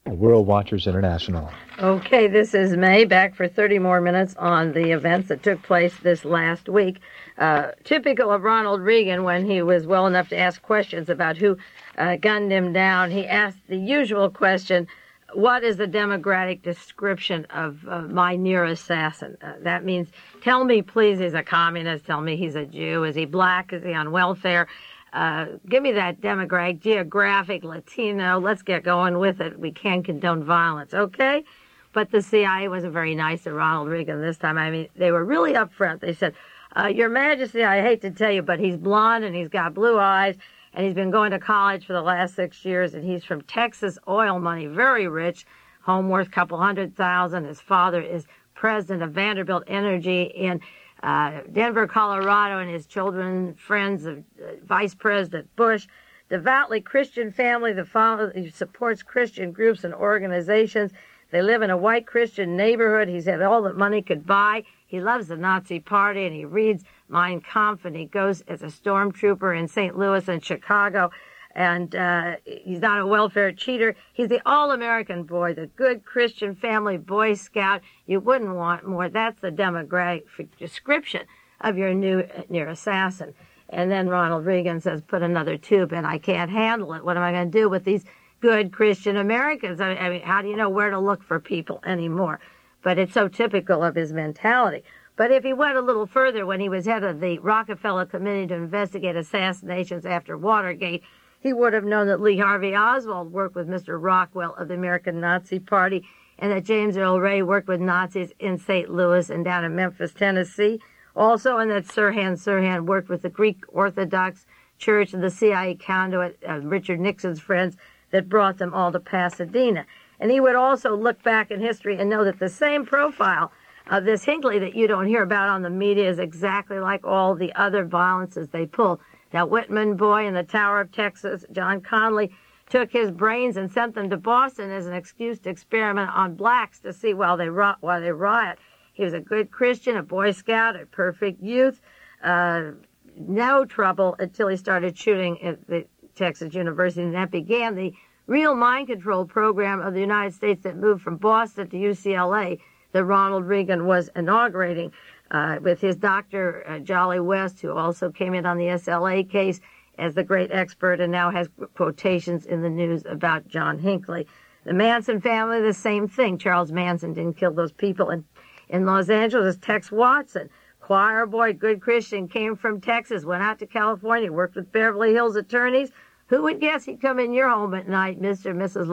World Watchers International. Okay, this is May, back for 30 more minutes on the events that took place this last week. Typical of Ronald Reagan, when he was well enough to ask questions about who gunned him down, he asked the usual question, what is the demographic description of my near assassin? That means, tell me, please, he's a communist. Tell me he's a Jew. Is he black? Is he on welfare? Give me that demographic, geographic, Latino. Let's get going with it. We can't condone violence, okay? But the CIA wasn't very nice to Ronald Reagan this time. I mean, they were really upfront. They said, Your Majesty, I hate to tell you, but he's blonde and he's got blue eyes. And he's been going to college for the last 6 years, and he's from Texas, oil money, very rich, home worth a couple $100,000. His father is president of Vanderbilt Energy in Denver, Colorado, and his children, friends of Vice President Bush. Devoutly Christian family. The father supports Christian groups and organizations. They live in a white Christian neighborhood. He's had all that money could buy. He loves the Nazi Party, and he reads Mein Kampf, and he goes as a stormtrooper in St. Louis and Chicago. And he's not a welfare cheater. He's the all-American boy, the good Christian family Boy Scout. You wouldn't want more. That's the demographic description of your near assassin. And then Ronald Reagan says, put another tube in. I can't handle it. What am I going to do with these good Christian Americans? I mean, how do you know where to look for people anymore? But it's so typical of his mentality. But if he went a little further, when he was head of the Rockefeller Committee to investigate assassinations after Watergate, he would have known that Lee Harvey Oswald worked with Mr. Rockwell of the American Nazi Party, and that James Earl Ray worked with Nazis in St. Louis and down in Memphis, Tennessee. Also, and that Sirhan worked with the Greek Orthodox Church and the CIA conduit, Richard Nixon's friends, that brought them all to Pasadena. And he would also look back in history and know that the same profile of this Hinckley that you don't hear about on the media is exactly like all the other violences they pull. That Whitman boy in the Tower of Texas, John Connolly, took his brains and sent them to Boston as an excuse to experiment on blacks to see while they riot. He was a good Christian, a Boy Scout, a perfect youth, no trouble until he started shooting at the Texas University, and that began the real mind control program of the United States that moved from Boston to UCLA that Ronald Reagan was inaugurating with his doctor, Jolly West, who also came in on the SLA case as the great expert and now has quotations in the news about John Hinckley. The Manson family, the same thing. Charles Manson didn't kill those people. In Los Angeles, Tex Watson, choir boy, good Christian, came from Texas, went out to California, worked with Beverly Hills attorneys. Who would guess he'd come in your home at night, Mr. and Mrs.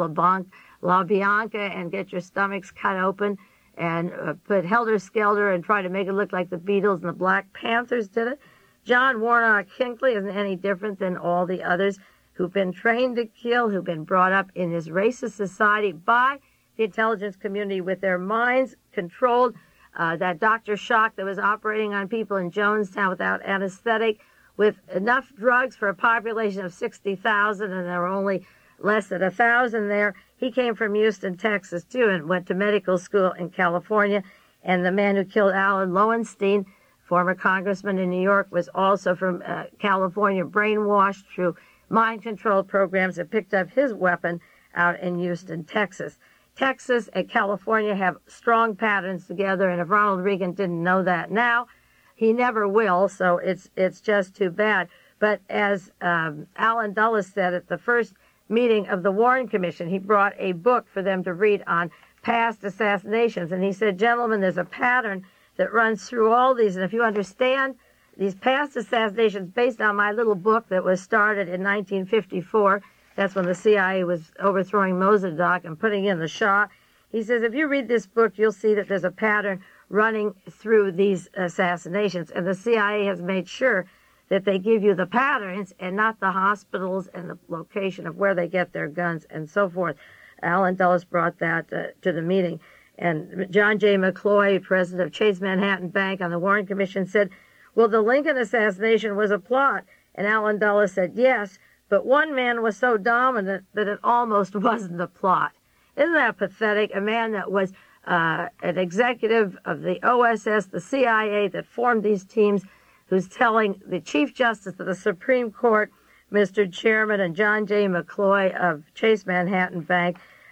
LaBianca, and get your stomachs cut open and put helter-skelter and try to make it look like the Beatles and the Black Panthers did it? John Warnock Hinckley isn't any different than all the others who've been trained to kill, who've been brought up in this racist society by the intelligence community with their minds controlled. That Dr. Shock that was operating on people in Jonestown without anesthetic, with enough drugs for a population of 60,000, and there were only less than 1,000 there. He came from Houston, Texas, too, and went to medical school in California. And the man who killed Alan Lowenstein, former congressman in New York, was also from California, brainwashed through mind control programs that picked up his weapon out in Houston, Texas. Texas and California have strong patterns together, and if Ronald Reagan didn't know that now, he never will, so it's just too bad. But as Alan Dulles said at the first meeting of the Warren Commission, he brought a book for them to read on past assassinations, and he said, gentlemen, there's a pattern that runs through all these, and if you understand these past assassinations based on my little book that was started in 1954, that's when the CIA was overthrowing Mossadegh and putting in the Shah. He says, if you read this book, you'll see that there's a pattern running through these assassinations. And the CIA has made sure that they give you the patterns and not the hospitals and the location of where they get their guns and so forth. Alan Dulles brought that to the meeting. And John J. McCloy, president of Chase Manhattan Bank on the Warren Commission, said, well, the Lincoln assassination was a plot. And Alan Dulles said, yes, but one man was so dominant that it almost wasn't a plot. Isn't that pathetic? A man that was an executive of the OSS, the CIA, that formed these teams, who's telling the Chief Justice of the Supreme Court, Mr. Chairman, and John J. McCloy of Chase Manhattan Bank,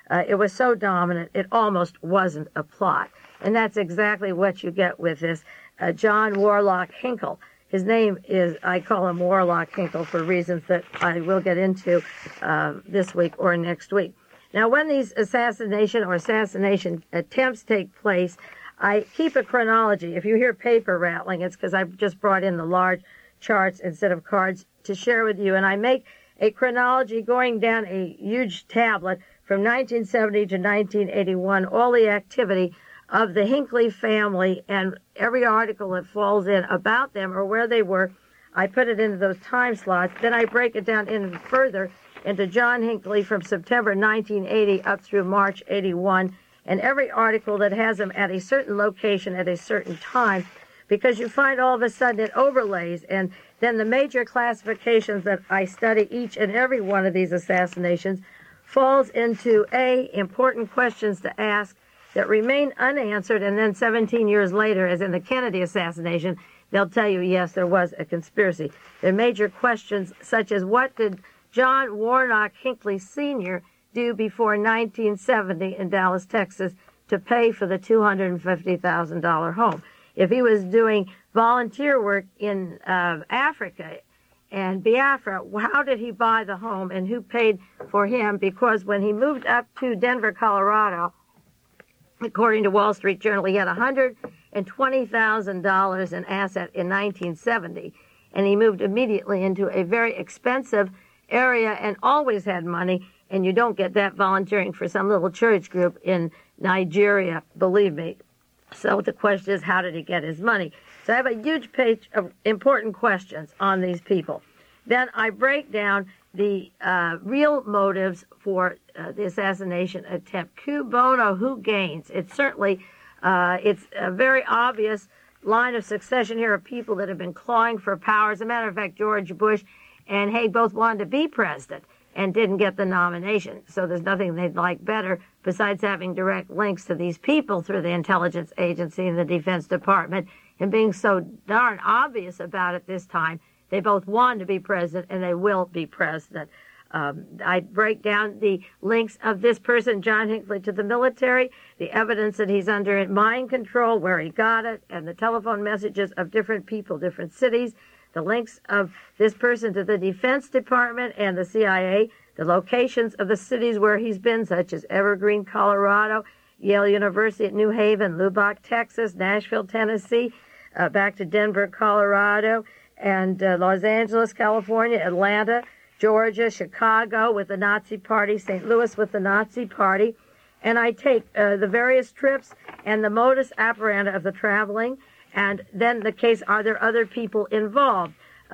It was so dominant, it almost wasn't a plot. And that's exactly what you get with this John Warlock Hinkle. His name is, I call him Warlock Hinkle for reasons that I will get into this week or next week. Now, when these assassination attempts take place, I keep a chronology. If you hear paper rattling, it's because I've just brought in the large charts instead of cards to share with you. And I make a chronology going down a huge tablet from 1970 to 1981, all the activity of the Hinckley family, and every article that falls in about them or where they were, I put it into those time slots. Then I break it down even further into John Hinckley from September 1980 up through March 81, and every article that has them at a certain location at a certain time, because you find all of a sudden it overlays, and then the major classifications that I study each and every one of these assassinations falls into important questions to ask that remain unanswered, and then 17 years later, as in the Kennedy assassination, they'll tell you, yes, there was a conspiracy. They're major questions such as, what did John Warnock Hinckley Sr. do before 1970 in Dallas, Texas, to pay for the $250,000 home? If he was doing volunteer work in Africa and Biafra, how did he buy the home and who paid for him? Because when he moved up to Denver, Colorado, according to Wall Street Journal, he had $120,000 in asset in 1970, and he moved immediately into a very expensive area and always had money, and you don't get that volunteering for some little church group in Nigeria, believe me. So the question is, how did he get his money? So I have a huge page of important questions on these people. Then I break down the real motives for the assassination attempt. Cui bono, who gains? It's certainly, it's a very obvious line of succession here of people that have been clawing for power. As a matter of fact, George Bush and Haig both wanted to be president and didn't get the nomination. So there's nothing they'd like better besides having direct links to these people through the intelligence agency and the Defense Department, and being so darn obvious about it this time. They both want to be president, and they will be president. I break down the links of this person, John Hinckley, to the military, the evidence that he's under mind control, where he got it, and the telephone messages of different people, different cities, the links of this person to the Defense Department and the CIA, the locations of the cities where he's been, such as Evergreen, Colorado, Yale University at New Haven, Lubbock, Texas, Nashville, Tennessee, back to Denver, Colorado, and Los Angeles, California, Atlanta, Georgia, Chicago with the Nazi Party, St. Louis with the Nazi Party. And I take the various trips and the modus operandi of the traveling, and then the case, are there other people involved?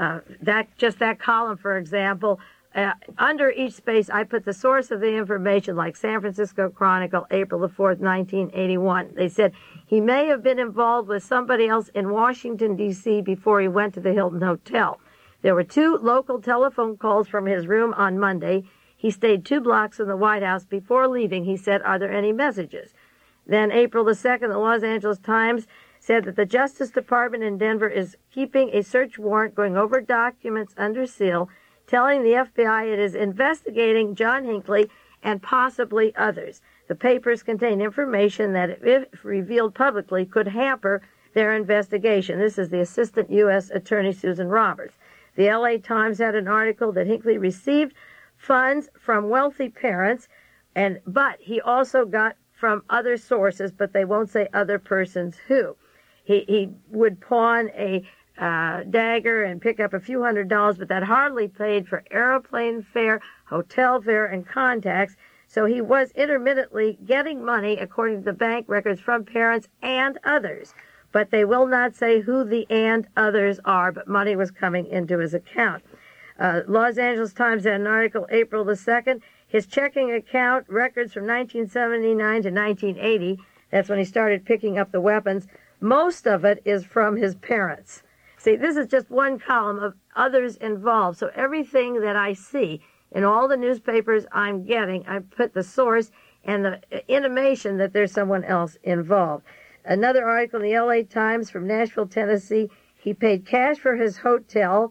That column, for example, under each space, I put the source of the information, like San Francisco Chronicle, April the 4th, 1981. They said he may have been involved with somebody else in Washington, D.C. before he went to the Hilton Hotel. There were 2 local telephone calls from his room on Monday. He stayed 2 blocks from the White House. Before leaving, he said, are there any messages? Then April the 2nd, the Los Angeles Times said that the Justice Department in Denver is keeping a search warrant, going over documents under seal, telling the FBI it is investigating John Hinckley and possibly others. The papers contain information that, if revealed publicly, could hamper their investigation. This is the Assistant U.S. Attorney Susan Roberts. The L.A. Times had an article that Hinckley received funds from wealthy parents, but he also got from other sources, but they won't say other persons who. He would pawn a dagger and pick up a few $100s, but that hardly paid for airplane fare, hotel fare, and contacts. So he was intermittently getting money, according to the bank records, from parents and others. But they will not say who the and others are, but money was coming into his account. Los Angeles Times had an article April the 2nd. His checking account records from 1979 to 1980, that's when he started picking up the weapons, most of it is from his parents. See, this is just one column of others involved. So everything that I see in all the newspapers I'm getting, I put the source and the intimation that there's someone else involved. Another article in the L.A. Times from Nashville, Tennessee, he paid cash for his hotel,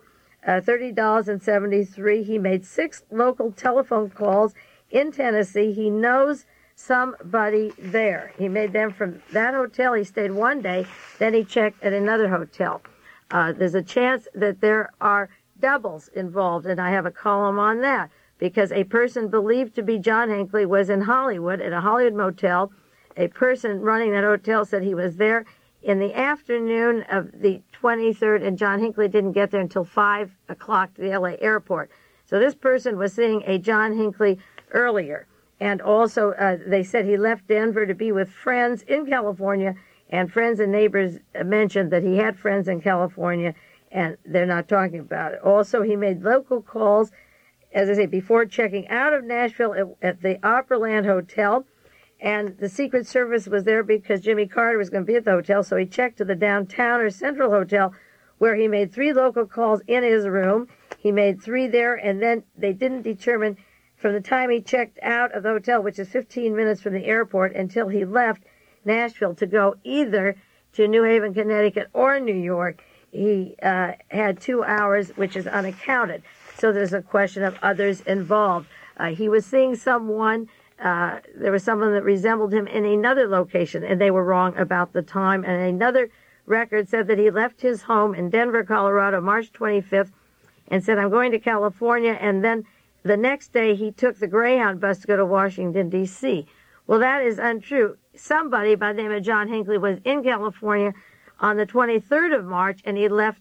$30.73. He made 6 local telephone calls in Tennessee. He knows somebody there. He made them from that hotel. He stayed one day, then he checked at another hotel. There's a chance that there are doubles involved, and I have a column on that, because a person believed to be John Hinckley was in Hollywood at a Hollywood motel. A person running that hotel said he was there in the afternoon of the 23rd, and John Hinckley didn't get there until 5 o'clock to the LA airport. So this person was seeing a John Hinckley earlier. And also, they said he left Denver to be with friends in California, and friends and neighbors mentioned that he had friends in California, and they're not talking about it. Also, he made local calls, as I say, before checking out of Nashville at the Opryland Hotel, and the Secret Service was there because Jimmy Carter was going to be at the hotel, so he checked to the Downtown or Central Hotel, where he made 3 local calls in his room. He made 3 there, and then they didn't determine from the time he checked out of the hotel, which is 15 minutes from the airport, until he left Nashville to go either to New Haven, Connecticut, or New York. He had 2 hours, which is unaccounted. So there's a question of others involved. He was seeing someone, there was someone that resembled him in another location, and they were wrong about the time. And another record said that he left his home in Denver, Colorado, March 25th, and said, I'm going to California, and then the next day he took the Greyhound bus to go to Washington, D.C. Well, that is untrue. Somebody by the name of John Hinckley was in California on the 23rd of March, and he left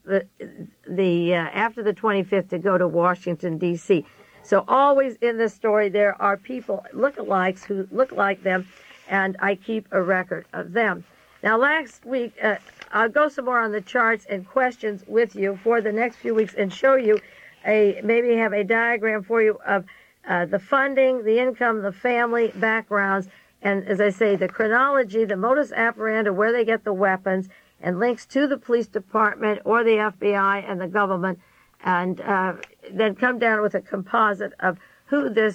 after the 25th to go to Washington, D.C. So always in this story there are people, lookalikes, who look like them, and I keep a record of them. Now, last week, I'll go some more on the charts and questions with you for the next few weeks and show you maybe have a diagram for you of the funding, the income, the family backgrounds, and as I say, the chronology, the modus operandi, where they get the weapons, and links to the police department or the FBI and the government, and then come down with a composite of who this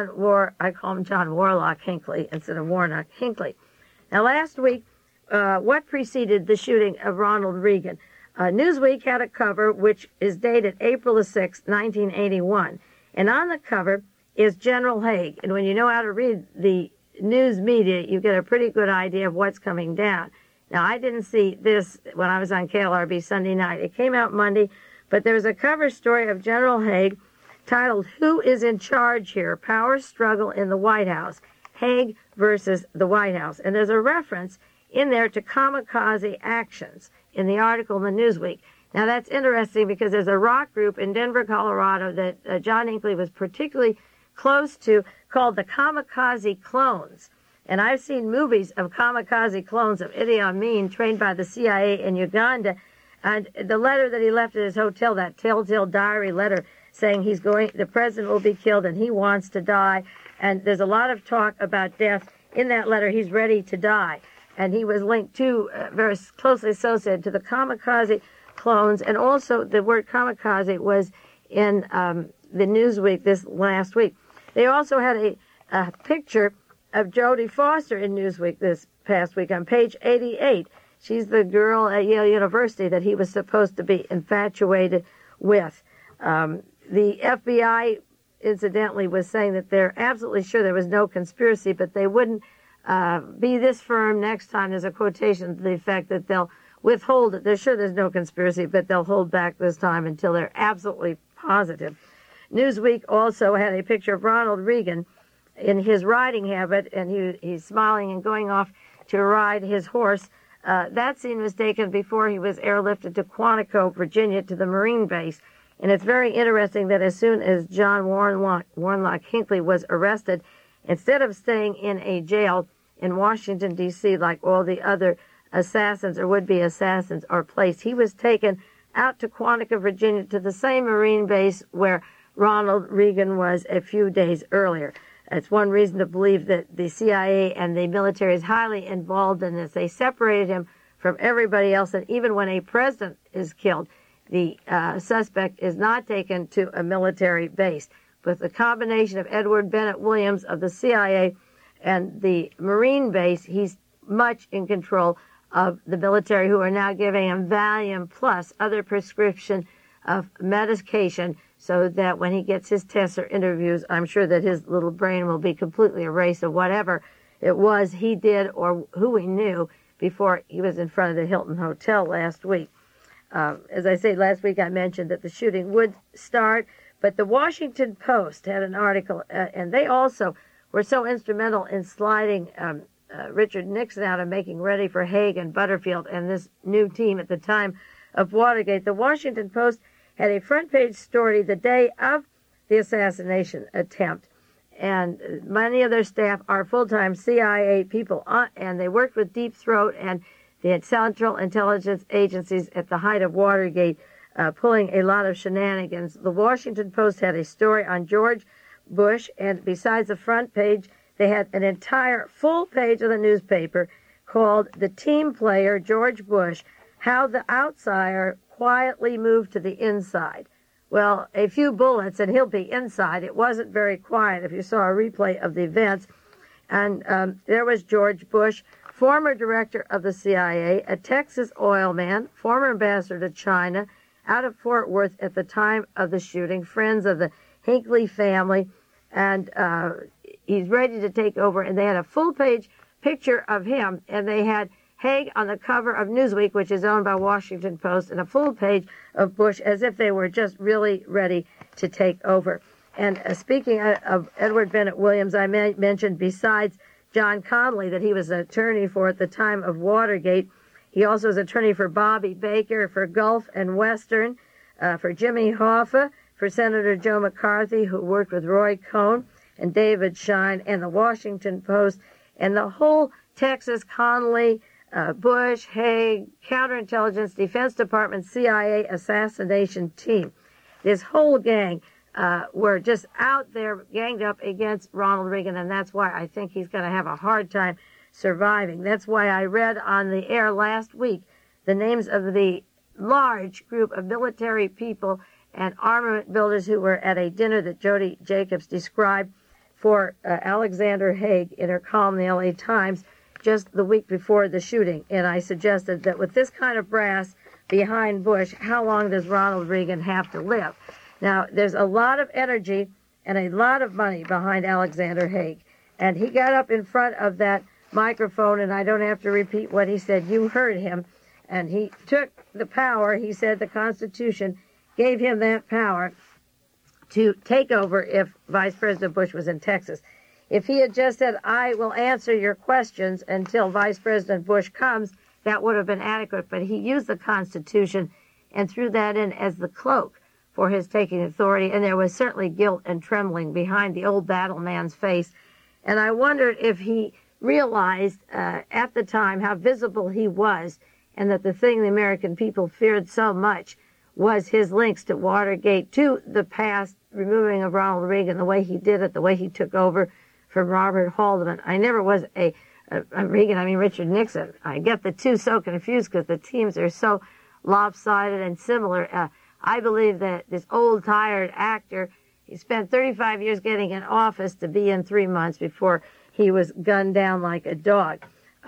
I call him John Warlock Hinckley instead of Warnock Hinckley. Now, last week, what preceded the shooting of Ronald Reagan? Newsweek had a cover which is dated April the 6th, 1981. And on the cover is General Haig. And when you know how to read the news media, you get a pretty good idea of what's coming down. Now, I didn't see this when I was on KLRB Sunday night. It came out Monday, but there's a cover story of General Haig titled, Who is in Charge Here? Power Struggle in the White House. Haig versus the White House. And there's a reference in there to kamikaze actions in the article in the Newsweek. Now, that's interesting because there's a rock group in Denver, Colorado that John Hinckley was particularly close to called the Kamikaze Clones. And I've seen movies of kamikaze clones of Idi Amin trained by the CIA in Uganda. And the letter that he left at his hotel, that telltale diary letter saying the president will be killed and he wants to die. And there's a lot of talk about death. In that letter, he's ready to die. And he was linked to, very closely associated to the kamikaze clones. And also the word kamikaze was in the Newsweek this last week. They also had a picture of Jodie Foster in Newsweek this past week on page 88. She's the girl at Yale University that he was supposed to be infatuated with. The FBI, incidentally, was saying that they're absolutely sure there was no conspiracy, but they wouldn't be this firm next time. There's a quotation to the effect that they'll withhold it. They're sure there's no conspiracy, but they'll hold back this time until they're absolutely positive. Newsweek also had a picture of Ronald Reagan in his riding habit, and he's smiling and going off to ride his horse. That scene was taken before he was airlifted to Quantico, Virginia, to the Marine base. And it's very interesting that as soon as John Warnock Hinckley was arrested, instead of staying in a jail in Washington, D.C., like all the other assassins or would-be assassins are placed, he was taken out to Quantico, Virginia, to the same Marine base where Ronald Reagan was a few days earlier. It's one reason to believe that the CIA and the military is highly involved in this. They separated him from everybody else, and even when a president is killed, the suspect is not taken to a military base. With the combination of Edward Bennett Williams of the CIA and the Marine base, he's much in control of the military, who are now giving him Valium plus other prescription of medication so that when he gets his tests or interviews, I'm sure that his little brain will be completely erased of whatever it was he did or who he knew before he was in front of the Hilton Hotel last week. As I say, last week I mentioned that the shooting would start, but the Washington Post had an article, and they also were so instrumental in sliding Richard Nixon out and making ready for Haig and Butterfield and this new team at the time of Watergate. The Washington Post had a front-page story the day of the assassination attempt, and many of their staff are full-time CIA people, and they worked with Deep Throat and the Central Intelligence Agencies at the height of Watergate, pulling a lot of shenanigans. The Washington Post had a story on George Bush, and besides the front page, they had an entire full page of the newspaper called The Team Player, George Bush, How the Outsider Quietly Moved to the Inside. Well, a few bullets and he'll be inside. It wasn't very quiet if you saw a replay of the events. And there was George Bush, former director of the CIA, a Texas oil man, former ambassador to China, out of Fort Worth at the time of the shooting, friends of the Hinckley family, and he's ready to take over. And they had a full-page picture of him, and they had Haig on the cover of Newsweek, which is owned by Washington Post, and a full page of Bush, as if they were just really ready to take over. And speaking of Edward Bennett Williams, I mentioned besides John Connally that he was an attorney for at the time of Watergate, he also was attorney for Bobby Baker, for Gulf and Western, for Jimmy Hoffa, for Senator Joe McCarthy, who worked with Roy Cohn and David Schein and the Washington Post, and the whole Texas Connally, Bush, Haig, counterintelligence, Defense Department, CIA assassination team. This whole gang were just out there ganged up against Ronald Reagan, and that's why I think he's going to have a hard time surviving. That's why I read on the air last week the names of the large group of military people and armament builders who were at a dinner that Jody Jacobs described for Alexander Haig in her column in the LA Times just the week before the shooting. And I suggested that with this kind of brass behind Bush, how long does Ronald Reagan have to live? Now, there's a lot of energy and a lot of money behind Alexander Haig. And he got up in front of that microphone, and I don't have to repeat what he said. You heard him. And he took the power. He said the Constitution gave him that power to take over if Vice President Bush was in Texas. If he had just said, I will answer your questions until Vice President Bush comes, that would have been adequate. But he used the Constitution and threw that in as the cloak for his taking authority. And there was certainly guilt and trembling behind the old battle man's face. And I wondered if he realized at the time how visible he was, and that the thing the American people feared so much was his links to Watergate, to the past, removing of Ronald Reagan, the way he did it, the way he took over from Robert Haldeman. I never was a Reagan, I mean Richard Nixon. I get the two so confused because the teams are so lopsided and similar. I believe that this old, tired actor, he spent 35 years getting in office to be in 3 months before he was gunned down like a dog.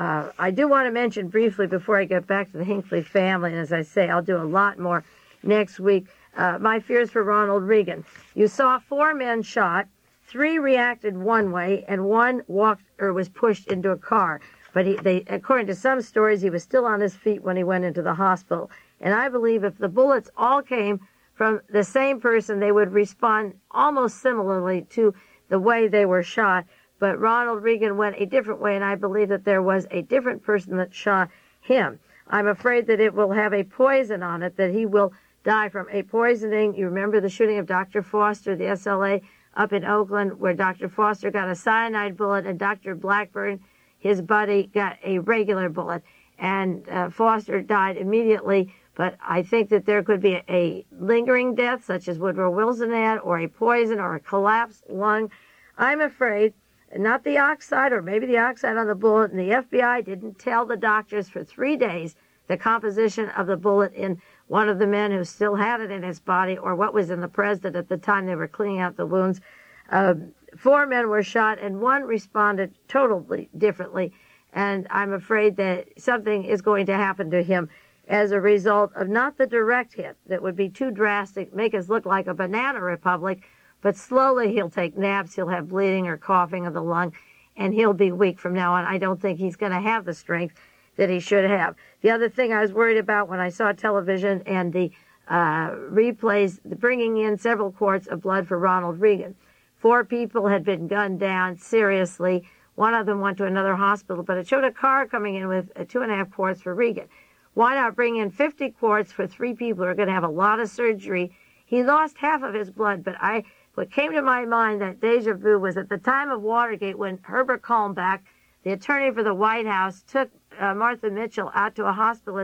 I do want to mention briefly before I get back to the Hinckley family, and as I say, I'll do a lot more next week, my fears for Ronald Reagan. You saw 4 men shot, 3 reacted one way, and 1 walked or was pushed into a car. But according to some stories, he was still on his feet when he went into the hospital. And I believe if the bullets all came from the same person, they would respond almost similarly to the way they were shot. But Ronald Reagan went a different way, and I believe that there was a different person that shot him. I'm afraid that it will have a poison on it, that he will die from a poisoning. You remember the shooting of Dr. Foster, the SLA up in Oakland, where Dr. Foster got a cyanide bullet and Dr. Blackburn, his buddy, got a regular bullet. And Foster died immediately. But I think that there could be a lingering death, such as Woodrow Wilson had, or a poison, or a collapsed lung. I'm afraid not the oxide, or maybe the oxide on the bullet, and the FBI didn't tell the doctors for 3 days the composition of the bullet in one of the men who still had it in his body, or what was in the president at the time they were cleaning out the wounds. 4 men were shot, and 1 responded totally differently. And I'm afraid that something is going to happen to him. as a result of not the direct hit that would be too drastic, make us look like a banana republic, but slowly he'll take naps, he'll have bleeding or coughing of the lung, and he'll be weak from now on. I don't think he's going to have the strength that he should have. The other thing I was worried about when I saw television and the replays, bringing in several quarts of blood for Ronald Reagan. 4 people had been gunned down seriously. One of them went to another hospital, but it showed a car coming in with 2.5 quarts for Reagan. Why not bring in 50 quarts for 3 people who are going to have a lot of surgery? He lost half of his blood, but what came to my mind, that deja vu, was at the time of Watergate when Herbert Kalmbach, the attorney for the White House, took Martha Mitchell out to a hospital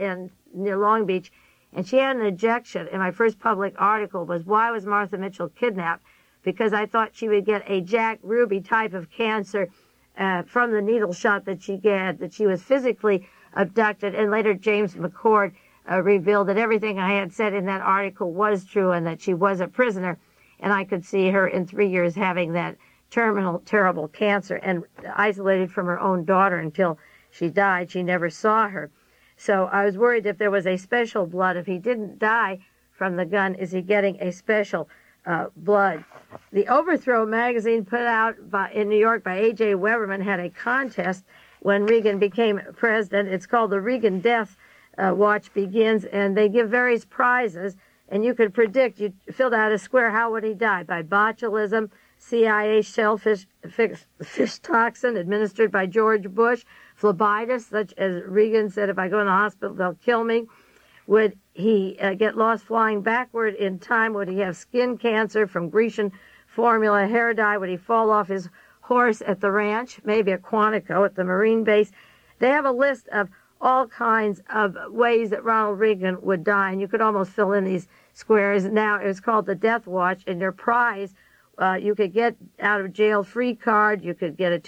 near Long Beach, and she had an ejection. And my first public article was, why was Martha Mitchell kidnapped? Because I thought she would get a Jack Ruby type of cancer from the needle shot that she had, that she was physically abducted. And later James McCord revealed that everything I had said in that article was true and that she was a prisoner. And I could see her in 3 years having that terminal, terrible cancer and isolated from her own daughter until she died. She never saw her. So I was worried if there was a special blood. If he didn't die from the gun, is he getting a special blood? The Overthrow magazine put out in New York by A.J. Weberman had a contest when Reagan became president. It's called the Reagan Death Watch Begins, and they give various prizes. And you could predict, you filled out a square, how would he die? By botulism, CIA shellfish fish toxin administered by George Bush, phlebitis, such as Reagan said, if I go in the hospital, they'll kill me. Would he get lost flying backward in time? Would he have skin cancer from Grecian formula hair dye? Would he fall off his horse at the ranch? Maybe at Quantico, at the Marine base. They have a list of all kinds of ways that Ronald Reagan would die, and you could almost fill in these squares. Now it's called the Death Watch, and your prize, you could get out of jail free card, you could get a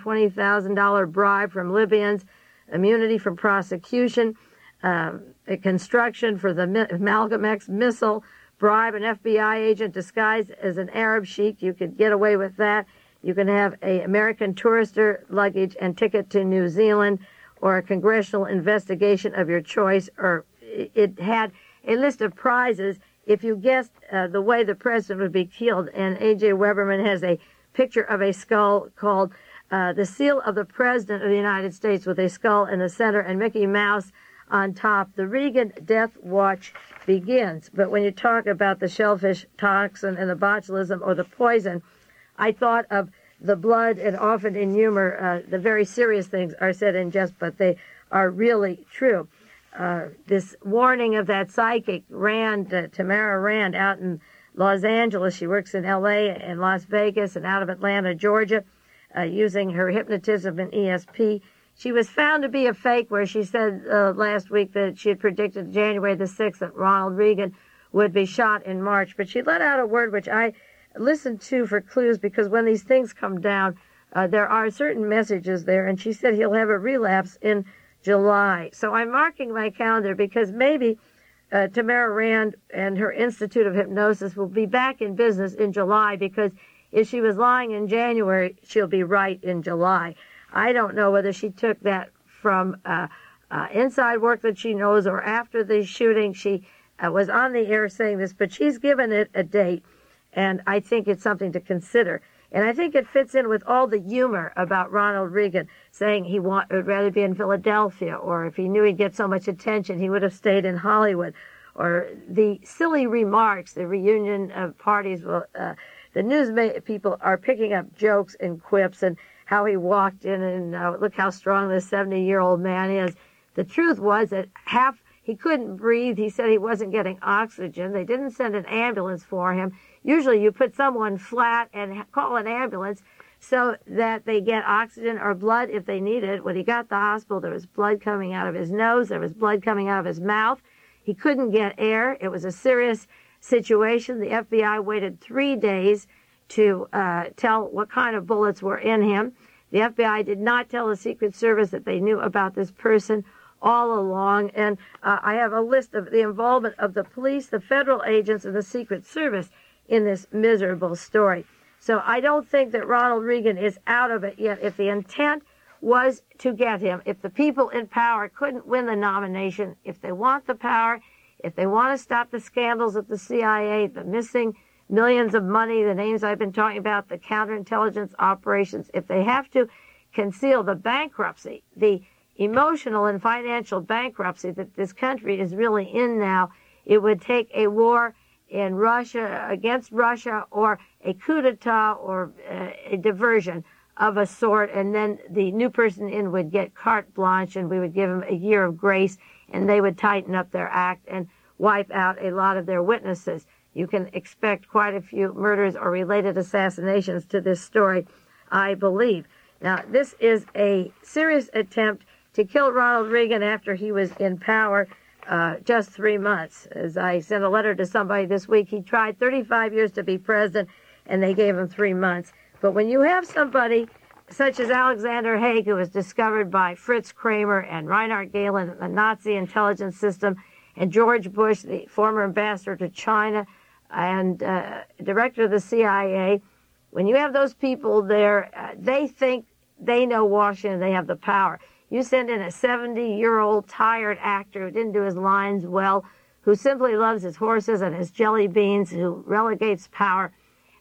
$220,000 bribe from Libyans, immunity from prosecution, a construction for the Malcolm X missile, bribe an FBI agent disguised as an Arab sheik, you could get away with that. You can have a American tourister luggage and ticket to New Zealand, or a congressional investigation of your choice, or it had a list of prizes if you guessed the way the president would be killed. And A.J. Weberman has a picture of a skull called the Seal of the President of the United States, with a skull in the center and Mickey Mouse on top. The Reagan Death Watch begins. But when you talk about the shellfish toxin and the botulism or the poison, I thought of the blood, and often in humor, the very serious things are said in jest, but they are really true. This warning of that psychic, Tamara Rand, out in Los Angeles. She works in L.A. and Las Vegas and out of Atlanta, Georgia, using her hypnotism and ESP. She was found to be a fake, where she said last week that she had predicted January the 6th that Ronald Reagan would be shot in March. But she let out a word which I listened to for clues, because when these things come down, there are certain messages there. And she said he'll have a relapse in July. So I'm marking my calendar, because maybe Tamara Rand and her Institute of Hypnosis will be back in business in July, because if she was lying in January, she'll be right in July. I don't know whether she took that from inside work that she knows, or after the shooting. She was on the air saying this, but she's given it a date, and I think it's something to consider. And I think it fits in with all the humor about Ronald Reagan, saying he would rather be in Philadelphia, or if he knew he'd get so much attention, he would have stayed in Hollywood. Or the silly remarks, the reunion of parties. The news people are picking up jokes and quips, and how he walked in and look how strong this 70-year-old man is. The truth was that he couldn't breathe. He said he wasn't getting oxygen. They didn't send an ambulance for him. Usually you put someone flat and call an ambulance so that they get oxygen or blood if they need it. When he got to the hospital, there was blood coming out of his nose. There was blood coming out of his mouth. He couldn't get air. It was a serious situation. The FBI waited 3 days to tell what kind of bullets were in him. The FBI did not tell the Secret Service that they knew about this person all along. And I have a list of the involvement of the police, the federal agents, and the Secret Service in this miserable story. So I don't think that Ronald Reagan is out of it yet. If the intent was to get him. If the people in power couldn't win the nomination, if they want the power, if they want to stop the scandals at the CIA, the missing millions of money, the names I've been talking about, the counterintelligence operations, if they have to conceal the bankruptcy, the emotional and financial bankruptcy that this country is really in now, it would take a war in Russia, against Russia, or a coup d'etat, or a diversion of a sort, and then the new person in would get carte blanche, and we would give them a year of grace, and they would tighten up their act and wipe out a lot of their witnesses. You can expect quite a few murders or related assassinations to this story, I believe. Now, this is a serious attempt to kill Ronald Reagan after he was in power just 3 months. As I sent a letter to somebody this week, he tried 35 years to be president, and they gave him 3 months. But when you have somebody such as Alexander Haig, who was discovered by Fritz Kramer and Reinhard Gehlen, the Nazi intelligence system, and George Bush, the former ambassador to China and director of the CIA, when you have those people there, they think they know Washington, they have the power. You send in a 70-year-old tired actor who didn't do his lines well, who simply loves his horses and his jelly beans, who relegates power,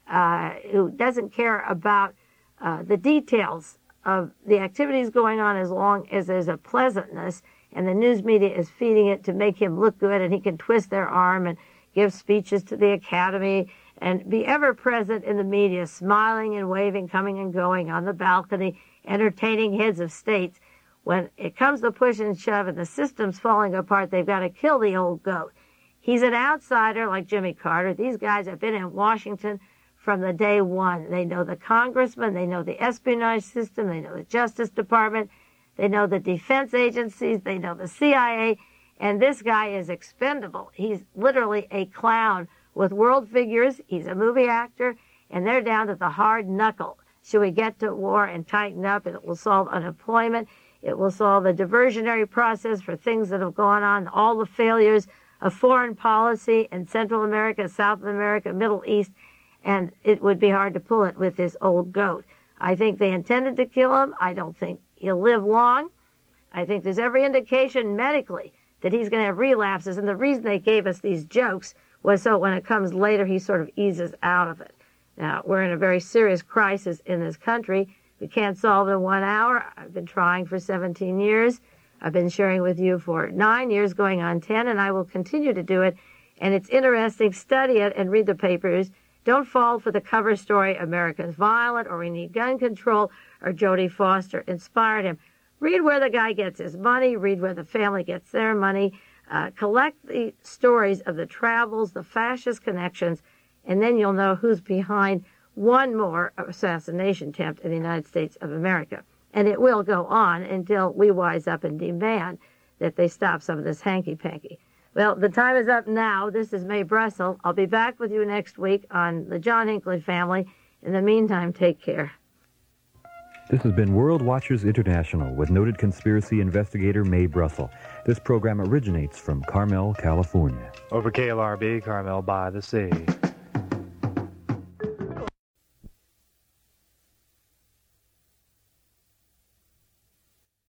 who doesn't care about the details of the activities going on as long as there's a pleasantness, and the news media is feeding it to make him look good, and he can twist their arm and give speeches to the Academy and be ever present in the media, smiling and waving, coming and going on the balcony, entertaining heads of states. When it comes to push and shove and the system's falling apart, they've got to kill the old goat. He's an outsider like Jimmy Carter. These guys have been in Washington from the day one. They know the congressman, they know the espionage system, they know the Justice Department, they know the defense agencies, they know the CIA, and this guy is expendable. He's literally a clown with world figures. He's a movie actor, and they're down to the hard knuckle. Should we get to war and tighten up, and it will solve unemployment, it will solve the diversionary process for things that have gone on, all the failures of foreign policy in Central America, South America, Middle East, and it would be hard to pull it with this old goat. I think they intended to kill him. I don't think he'll live long. I think there's every indication medically that he's going to have relapses, and the reason they gave us these jokes was so when it comes later, he sort of eases out of it. Now, we're in a very serious crisis in this country. We can't solve it in 1 hour. I've been trying for 17 years. I've been sharing with you for 9 years, going on 10, and I will continue to do it. And it's interesting. Study it and read the papers. Don't fall for the cover story, America's violent, or we need gun control, or Jodie Foster inspired him. Read where the guy gets his money. Read where the family gets their money. Collect the stories of the travels, the fascist connections, and then you'll know who's behind one more assassination attempt in the United States of America. And it will go on until we wise up and demand that they stop some of this hanky-panky. Well, the time is up now. This is Mae Brussel. I'll be back with you next week on the John Hinckley Family. In the meantime, take care. This has been World Watchers International with noted conspiracy investigator Mae Brussel. This program originates from Carmel, California. Over KLRB, Carmel by the Sea.